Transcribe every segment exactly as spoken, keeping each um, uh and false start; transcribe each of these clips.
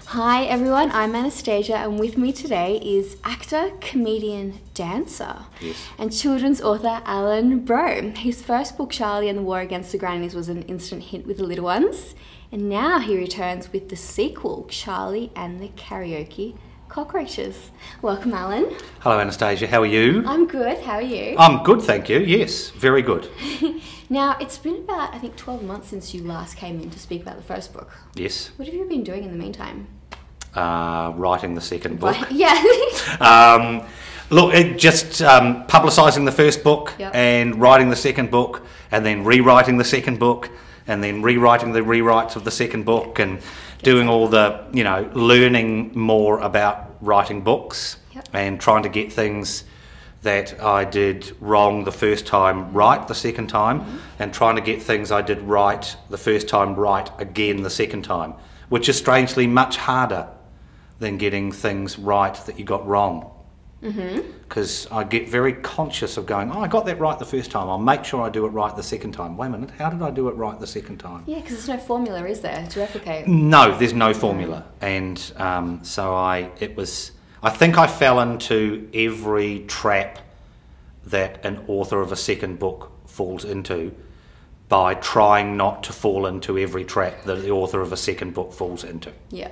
Hi everyone, I'm Anastasia and with me today is actor, comedian, dancer Yes. and children's author Alan Brough. His first book, Charlie and the War Against the Grannies, was an instant hit with the little ones, and now he returns with the sequel, Charlie and the Karaoke Cockroaches. Welcome, Alan. Hello, Anastasia. How are you? I'm good, how are you? I'm good, thank you. Yes, very good. Now, it's been about, I think, twelve months since you last came in to speak about the first book. Yes. What have you been doing in the meantime? Uh, writing the second book. Right, yeah. um, look, it just um, publicising the first book Yep. and writing the second book and then rewriting the second book and then rewriting the rewrites of the second book and doing all the, you know, learning more about writing books Yep. and trying to get things that I did wrong the first time right the second time, Mm-hmm. and trying to get things I did right the first time right again the second time, which is strangely much harder than getting things right that you got wrong. Because mm-hmm. I get very conscious of going, oh, I got that right the first time, I'll make sure I do it right the second time. Wait a minute, how did I do it right the second time? Yeah, because there's no formula, is there, to replicate? No, there's no formula. And um, so I, it was, I think I fell into every trap that an author of a second book falls into by trying not to fall into every trap that the author of a second book falls into. Yeah.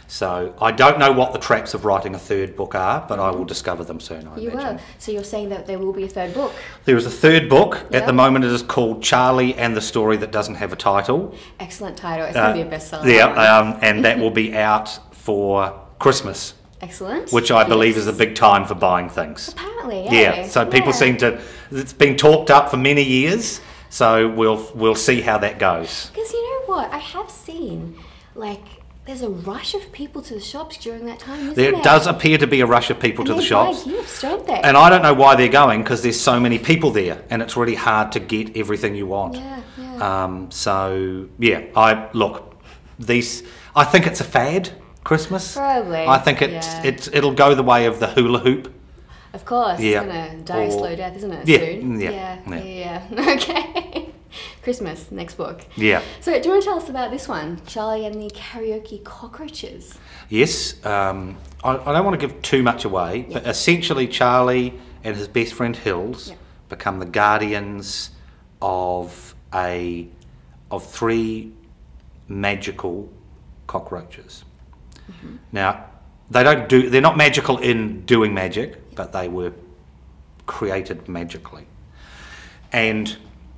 So I don't know what the traps of writing a third book are, but I will discover them soon, I You imagine. will. So you're saying that there will be a third book? There is a third book. Yep. At the moment it is called Charlie and the Story That Doesn't Have a Title. Excellent title. It's Uh, going to be a bestseller. Yeah, um, and that will be out for Christmas, Excellent. which I believe Yes. is a big time for buying things. Apparently, yeah. Yeah, so people Yeah. seem to, it's been talked up for many years, so we'll we'll see how that goes. Because you know what? I have seen, like, there's a rush of people to the shops during that time, isn't There there? does appear to be a rush of people and to the they shops. buy gifts, don't they? And I don't know why they're going, because there's so many people there, and it's really hard to get everything you want. Yeah, yeah. Um, so yeah, I look. These, I think it's a fad. Christmas. Probably, I think it's yeah. it's it'll go the way of the hula hoop. Of course, Yeah. it's going to die a Or- slow death, isn't it, Yeah, soon? yeah, Yeah, yeah. yeah, yeah. Okay. Christmas, next book. Yeah. So do you want to tell us about this one, Charlie and the Karaoke Cockroaches? Yes. Um, I, I don't want to give too much away, but essentially Charlie and his best friend Hills Yeah. become the guardians of a of three magical cockroaches. Mm-hmm. Now, they don't do. They're not magical in doing magic, but they were created magically, and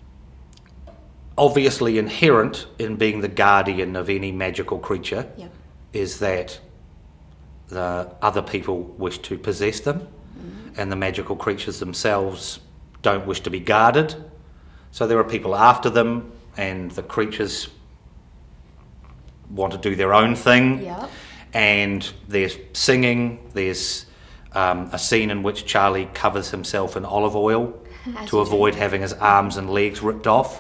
obviously inherent in being the guardian of any magical creature Yeah. is that the other people wish to possess them, Mm-hmm. and the magical creatures themselves don't wish to be guarded. So there are people after them, and the creatures want to do their own thing. Yeah. And there's singing, there's um, a scene in which Charlie covers himself in olive oil As to you avoid do. having his arms and legs ripped off.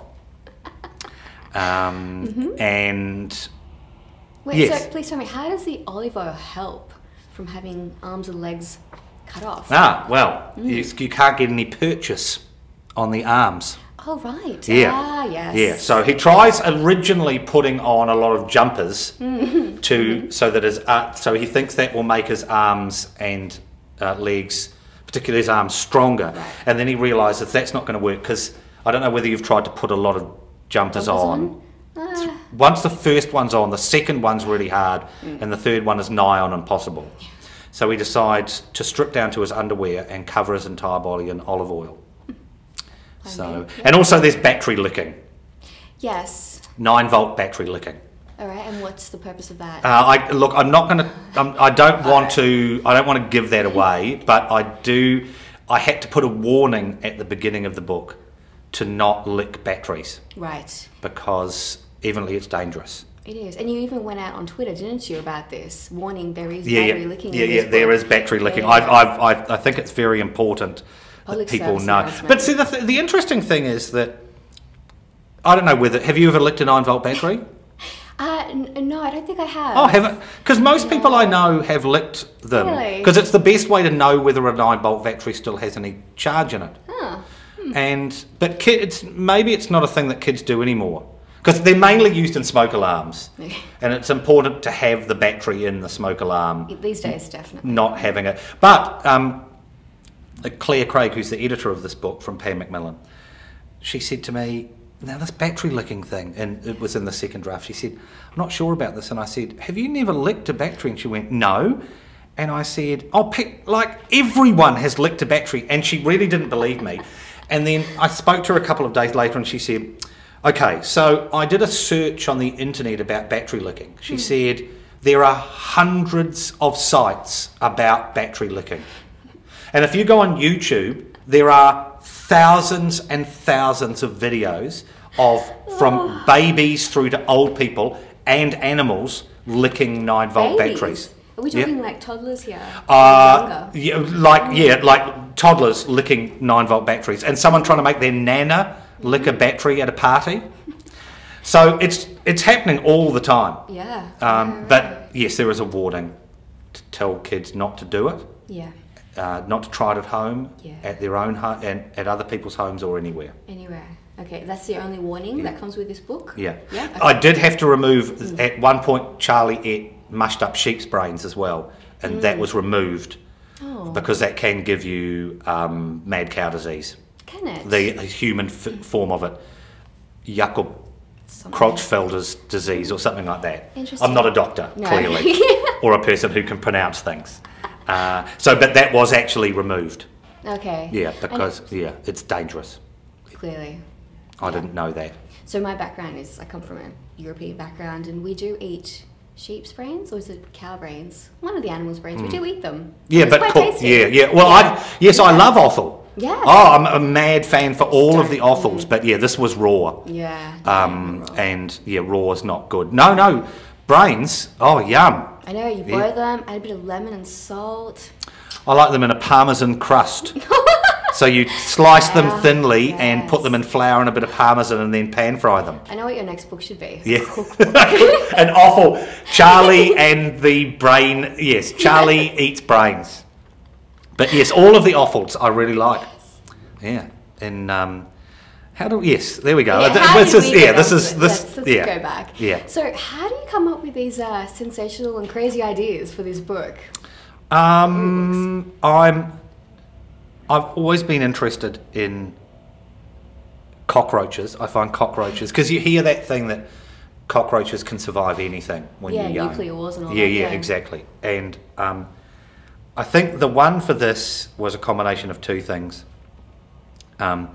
Um, Mm-hmm. And Wait, Yes. so please tell me, how does the olive oil help from having arms and legs cut off? ah, well, Mm. you, you can't get any purchase on the arms. Oh, right. Yeah. Ah, yes. Yeah, so he tries originally putting on a lot of jumpers Mm-hmm. to so that his uh, so he thinks that will make his arms and uh, legs, particularly his arms, stronger. Right. And then he realises that's not going to work, because I don't know whether you've tried to put a lot of jumpers, Jumpers on. on? Ah. Once the first one's on, the second one's really hard, Mm. and the third one is nigh on impossible. So he decides to strip down to his underwear and cover his entire body in olive oil. So, Okay, yeah. and also there's battery licking, Yes. nine volt battery licking. All right, and what's the purpose of that? Uh, I look, I'm not going to, I don't want to, I don't want to give that away, but I do, I had to put a warning at the beginning of the book to not lick batteries, Right. because evidently it's dangerous. It is. And you even went out on Twitter, didn't you, about this? Warning there is Yeah, battery yeah, licking yeah, in yeah. this There book. is battery licking. Yeah. I've, I've, I've, I think it's very important Public that people service know. announcement. But see, the th- the interesting thing is that I don't know whether have you ever licked a nine volt battery? Uh, n- no, I don't think I have. Oh, haven't? Because most people I know have licked them. Really? Because it's the best way to know whether a nine volt battery still has any charge in it. Huh. And but kids, maybe it's not a thing that kids do anymore. Because they're mainly used in smoke alarms. And it's important to have the battery in the smoke alarm. These days, definitely. Not having it. But um, Claire Craig, who's the editor of this book from Pan Macmillan, she said to me, now this battery licking thing, and it was in the second draft, she said, I'm not sure about this. And I said, have you never licked a battery? And she went, no. And I said, oh, like everyone has licked a battery. And she really didn't believe me. And then I spoke to her a couple of days later and she said, okay, so I did a search on the internet about battery licking. She mm. said, there are hundreds of sites about battery licking. And if you go on YouTube, there are thousands and thousands of videos of from oh. babies through to old people and animals licking nine volt Babies. batteries. Are we talking yeah. like toddlers here? Uh, yeah, like yeah, like toddlers licking nine volt batteries, and someone trying to make their nana lick a battery at a party. So it's it's happening all the time. Yeah. Um, yeah right. But yes, there is a warning to tell kids not to do it. Yeah. Uh, not to try it at home, yeah. at their own home, and at other people's homes or anywhere. Anywhere. Okay, that's the only warning yeah. that comes with this book? Yeah. Yeah. Okay. I did have to remove, mm. at one point, Charlie ate mushed up sheep's brains as well, and mm. that was removed oh. because that can give you um, mad cow disease. Can it? The human f- form of it. Jakob Creutzfelder's disease or something like that. Interesting. I'm not a doctor, no. clearly, or a person who can pronounce things. Uh, so, but that was actually removed. Okay. Yeah, because, yeah, it's dangerous. Clearly. I yeah. didn't know that. So my background is, I come from a European background, and we do eat sheep's brains, or is it cow brains? One of the animals' brains. Mm. We do eat them. Yeah, it's but quite cooked. tasty. Yeah, yeah. Well, yeah. I yes, yeah. I love offal. Yeah. Oh, I'm a mad fan for all Don't, of the offals, mm. but yeah, this was raw. Yeah. Um, raw. and yeah, raw is not good. No, no, brains. Oh, yum. I know. You boil yeah. them, add a bit of lemon and salt. I like them in a parmesan crust. So you slice yeah, them thinly yes. and put them in flour and a bit of parmesan and then pan fry them. I know what your next book should be. Yeah. An awful Charlie and the brain. Yes, Charlie yes. eats brains. But yes, all of the offals I really like. Yes. Yeah. And um, how do yes, there we go. Yeah, how this did is we yeah, get this onto is it? this let's, let's yeah. go back. Yeah. So how do you come up with these uh, sensational and crazy ideas for this book? Um I'm I've always been interested in cockroaches. I find cockroaches, because you hear that thing that cockroaches can survive anything when yeah, you're young. nuclear wars and all yeah, that. Yeah, yeah, exactly. And um, I think the one for this was a combination of two things. Um,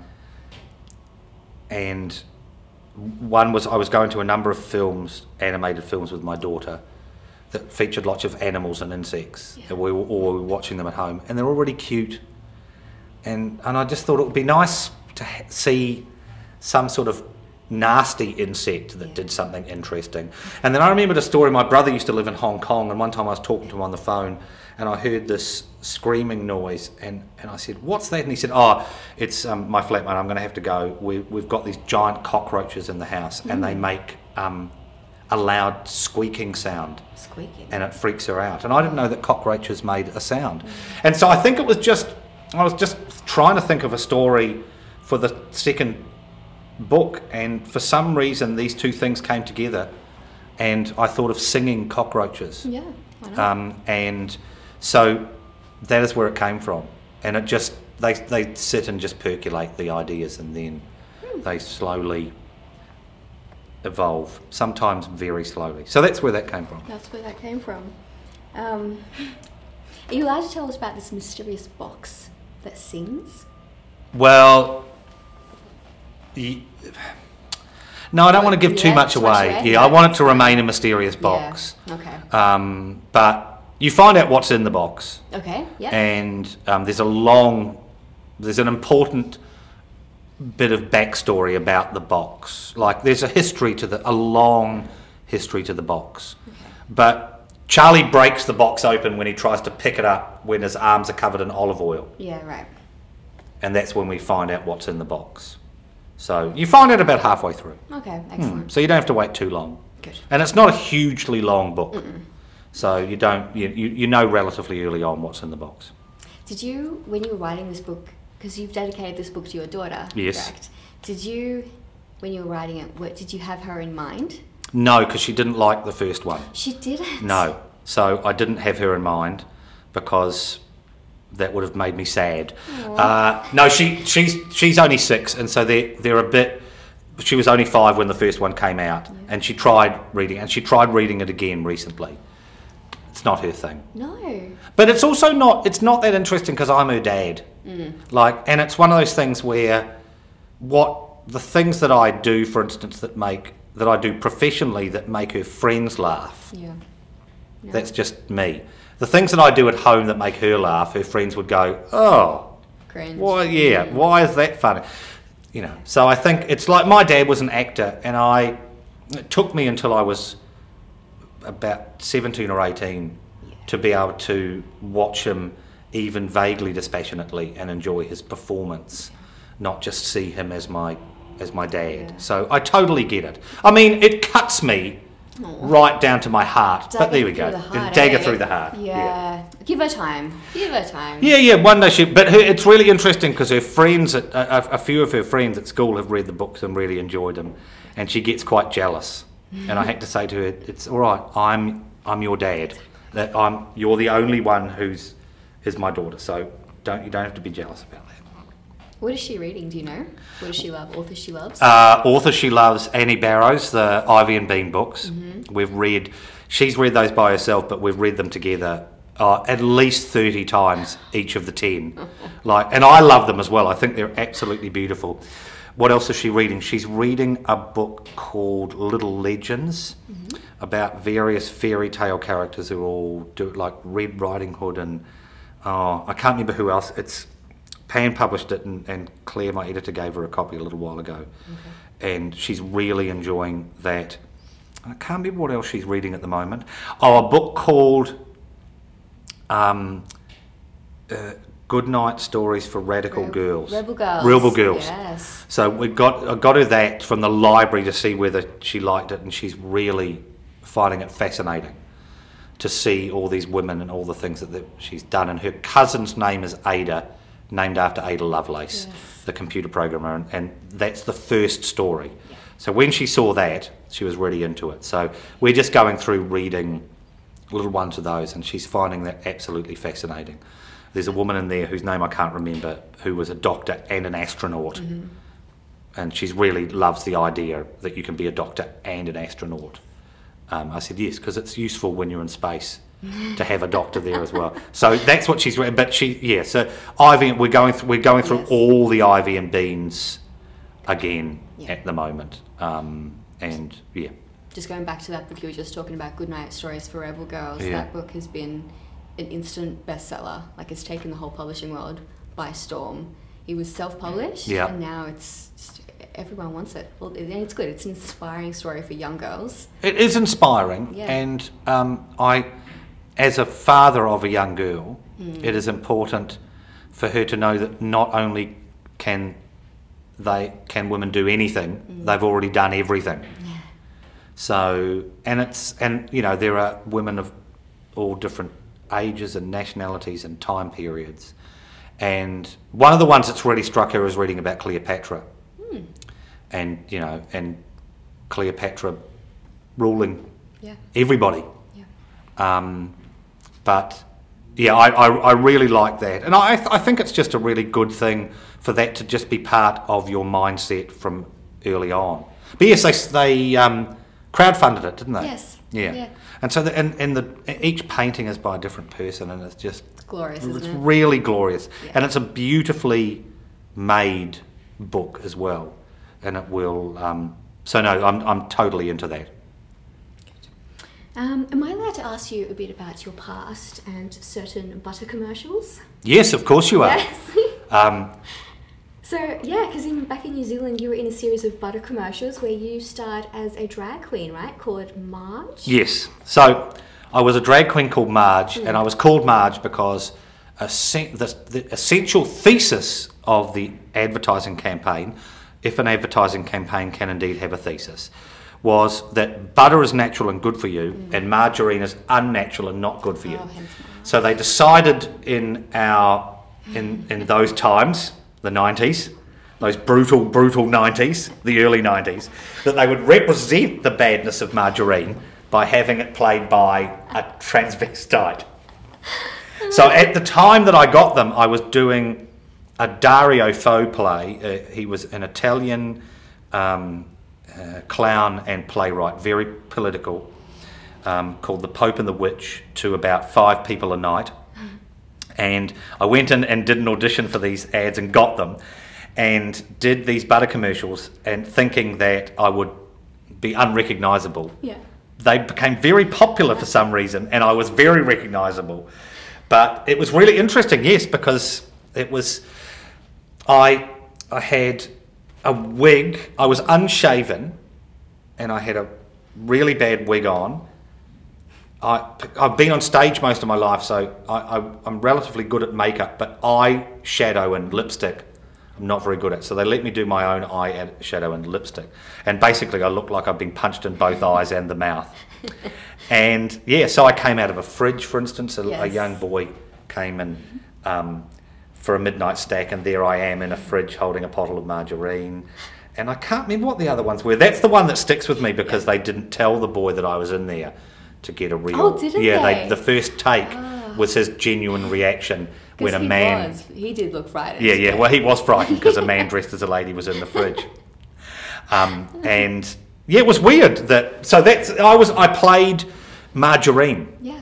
and one was I was going to a number of films, animated films with my daughter, that featured lots of animals and insects. Yeah. And we were all watching them at home, and they're all really cute. And and I just thought it would be nice to ha- see some sort of nasty insect that yeah. did something interesting. And then I remembered a story. My brother used to live in Hong Kong, and one time I was talking to him on the phone, and I heard this screaming noise, and, and I said, what's that? And he said, oh, it's um, my flatmate, I'm going to have to go. We, we've got these giant cockroaches in the house, mm. and they make um, a loud squeaking sound. Squeaking. And it freaks her out. And I didn't know that cockroaches made a sound. Mm. And so I think it was just, I was just trying to think of a story for the second book, and for some reason these two things came together, and I thought of singing cockroaches. Yeah, why not? Um, and so that is where it came from, and it just they they sit and just percolate the ideas, and then hmm. they slowly evolve, sometimes very slowly. So that's where that came from. That's where that came from. Um, are you allowed to tell us about this mysterious box that sings? Well, y- no, I don't want to give yeah, too much away. much Yeah, I want it to remain a mysterious box. Yeah. Okay. Um, but you find out what's in the box. Okay. Yeah. And um, there's a long, there's an important bit of backstory about the box. Like there's a history to the, a long history to the box. Okay. But Charlie breaks the box open when he tries to pick it up when his arms are covered in olive oil. Yeah. Right. And that's when we find out what's in the box. So you find out about halfway through. Okay, excellent. Hmm. So you don't have to wait too long. Good. And it's not a hugely long book. Mm-mm. So you don't you, you you know relatively early on what's in the box. Did you, when you were writing this book, because you've dedicated this book to your daughter, yes. correct? Did you when you were writing it, what, did you have her in mind? No, because she didn't like the first one. She didn't? No. So I didn't have her in mind because that would have made me sad. Uh, no, she she's she's only six, and so they're, they're a bit... She was only five when the first one came out, yeah. and she tried reading and she tried reading it again recently. It's not her thing. No. But it's also not, it's not that interesting because I'm her dad. Mm. Like, and it's one of those things where what the things that I do, for instance, that make, that I do professionally that make her friends laugh. Yeah. No. That's just me. The things that I do at home that make her laugh, her friends would go, oh, cringe. Why, yeah, mm. why is that funny? You know, so I think it's like my dad was an actor, and I, it took me until I was about seventeen or eighteen yeah. to be able to watch him even vaguely dispassionately and enjoy his performance, not just see him as my as my dad. Yeah. So I totally get it. I mean, it cuts me Aww. right down to my heart, Dagger but there we go. The heart, Dagger eh? through the heart. Yeah. yeah. Give her time. Give her time. Yeah, yeah, one day she... But her, it's really interesting because her friends, at, a, a few of her friends at school have read the books and really enjoyed them, and she gets quite jealous. And I had to say to her, it's all right, I'm I'm your dad. That I'm You're the only one who's is my daughter, so don't you don't have to be jealous about that. What is she reading, do you know? What does she love? Authors she loves? Uh, author she loves, Annie Barrows, the Ivy and Bean books. Mm-hmm. We've read... She's read those by herself, but we've read them together uh, at least thirty times, each of the ten. Like, and I love them as well. I think they're absolutely beautiful. What else is she reading? She's reading a book called Little Legends, mm-hmm. about various fairy tale characters who all do, like Red Riding Hood and... Oh, I can't remember who else. It's... Pan published it, and, and Claire, my editor, gave her a copy a little while ago. Okay. And she's really enjoying that. I can't remember what else she's reading at the moment. Oh, a book called um, uh, Goodnight Stories for Radical Re- Girls. Rebel Girls. Rebel Girls. Yes. So we got I got her that from the library to see whether she liked it, and she's really finding it fascinating to see all these women and all the things that the, she's done. And her cousin's name is Ada, named after Ada Lovelace, yes. the computer programmer, and, and that's the first story. Yeah. So when she saw that, she was really into it. So we're just going through reading little ones of those, and she's finding that absolutely fascinating. There's a woman in there whose name I can't remember, who was a doctor and an astronaut, mm-hmm. and she really loves the idea that you can be a doctor and an astronaut. Um, I said yes, because it's useful when you're in space to have a doctor there as well. So that's what she's read. But she, yeah. So Ivy, we're going through, we're going through yes. all the Ivy and Beans again yeah. at the moment, um, and yeah. Just going back to that book you were just talking about, Goodnight Stories for Rebel Girls. Yeah. That book has been an instant bestseller. Like, it's taken the whole publishing world by storm. It was self-published, yeah. and now it's just, everyone wants it. Well, and it's good. It's an inspiring story for young girls. It is inspiring, yeah. and um, I. As a father of a young girl, mm. it is important for her to know that not only can they can women do anything, mm. they've already done everything. Yeah. So, and it's and you know there are women of all different ages and nationalities and time periods, and one of the ones that's really struck her is reading about Cleopatra, mm. and you know and Cleopatra ruling yeah. everybody. Yeah. Um, But yeah, I, I, I really like that, and I I think it's just a really good thing for that to just be part of your mindset from early on. But yes, they they um, crowdfunded it, didn't they? Yes. Yeah. yeah. And so the, and and the each painting is by a different person, and it's just it's glorious. It's isn't it? really glorious, yeah. and it's a beautifully made book as well, and it will. Um, so no, I'm I'm totally into that. Um, am I allowed to ask you a bit about your past and certain butter commercials? Yes, of course you are. Yes. um, so, yeah, because back in New Zealand you were in a series of butter commercials where you starred as a drag queen, right, called Marge? Yes. So I was a drag queen called Marge, mm. and I was called Marge because a sen- the, the essential thesis of the advertising campaign, if an advertising campaign can indeed have a thesis, was that butter is natural and good for you, mm. and margarine is unnatural and not good for you. Oh, so they decided in our in in those times, the nineties, those brutal, brutal nineties, the early nineties, that they would represent the badness of margarine by having it played by a transvestite. So at the time that I got them, I was doing a Dario Fo play. Uh, he was an Italian um, uh, clown and playwright, very political, um, called The Pope and the Witch, to about five people a night. And I went in and did an audition for these ads and got them, and did these butter commercials, and thinking that I would be unrecognisable. Yeah. They became very popular for some reason, and I was very recognisable. But it was really interesting, yes, because it was, I I had a wig, I was unshaven, and I had a really bad wig on. I, I've been on stage most of my life, so I, I, I'm relatively good at makeup, but eye shadow and lipstick I'm not very good at. So they let me do my own eye shadow and lipstick. And basically I look like I've been punched in both eyes and the mouth. And yeah, so I came out of a fridge, for instance. A, Yes. a young boy came in um, for a midnight stack, and there I am in a fridge holding a bottle of margarine. And I can't remember what the other ones were. That's the one that sticks with me, because they didn't tell the boy that I was in there to get a real... Oh, didn't yeah, they? the first take Oh. was his genuine reaction when a he man... was. He did look frightened. Yeah, yeah. Well, he was frightened because a man dressed as a lady was in the fridge. Um, and yeah, it was weird that. So that's I was I played margarine. Yeah.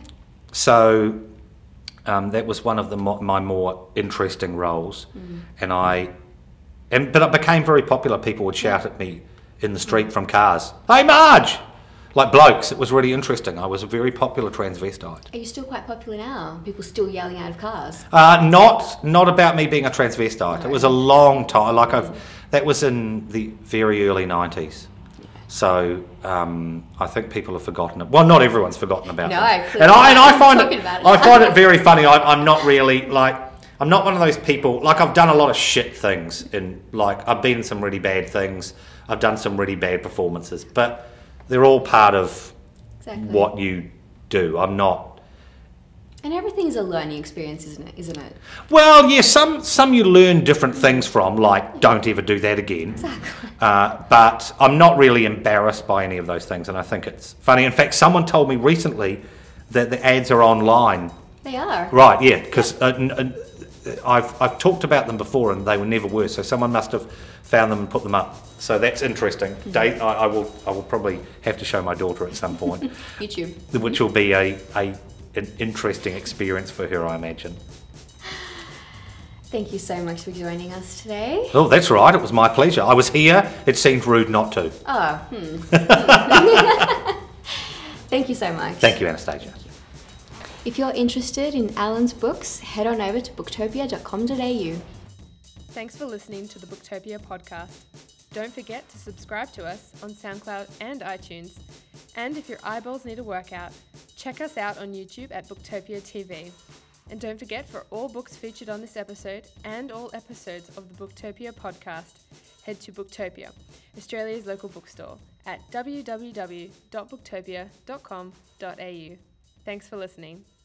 So um, that was one of the mo- my more interesting roles, Mm. and I, and but it became very popular. People would shout at me in the street from cars, "Hey, Marge!" Like blokes. It was really interesting. I was a very popular transvestite. Are you still quite popular now? People still yelling out of cars? Uh, not not about me being a transvestite. No. It was a long time. Like I've, that was in the very early nineties. So um, I think people have forgotten it. Well, not everyone's forgotten about No, it. clearly And I and I not. find Talking it, about it. I find it very funny. I, I'm not really like I'm not one of those people. Like I've done a lot of shit things. In like I've been in some really bad things. I've done some really bad performances, but they're all part of Exactly. what you do. I'm not. And everything's a learning experience, isn't it? Isn't it? Well, yeah, some some you learn different things from, like don't ever do that again. Exactly. Uh, but I'm not really embarrassed by any of those things, and I think it's funny. In fact, someone told me recently that the ads are online. They are. Right, yeah, because uh, n- n- I've I've talked about them before, and they were never were. So someone must have found them and put them up. So that's interesting. Dave, I, I will I will probably have to show my daughter at some point, YouTube. which will be a, a an interesting experience for her, I imagine. Thank you so much for joining us today. Oh, that's right. It was my pleasure. I was here. It seemed rude not to. Oh, hmm. Thank you so much. Thank you, Anastasia. If you're interested in Alan's books, head on over to booktopia dot com dot a u. Thanks for listening to the Booktopia podcast. Don't forget to subscribe to us on SoundCloud and iTunes. And if your eyeballs need a workout, check us out on YouTube at Booktopia T V. And don't forget, for all books featured on this episode and all episodes of the Booktopia podcast, head to Booktopia, Australia's local bookstore, at w w w dot booktopia dot com dot a u. Thanks for listening.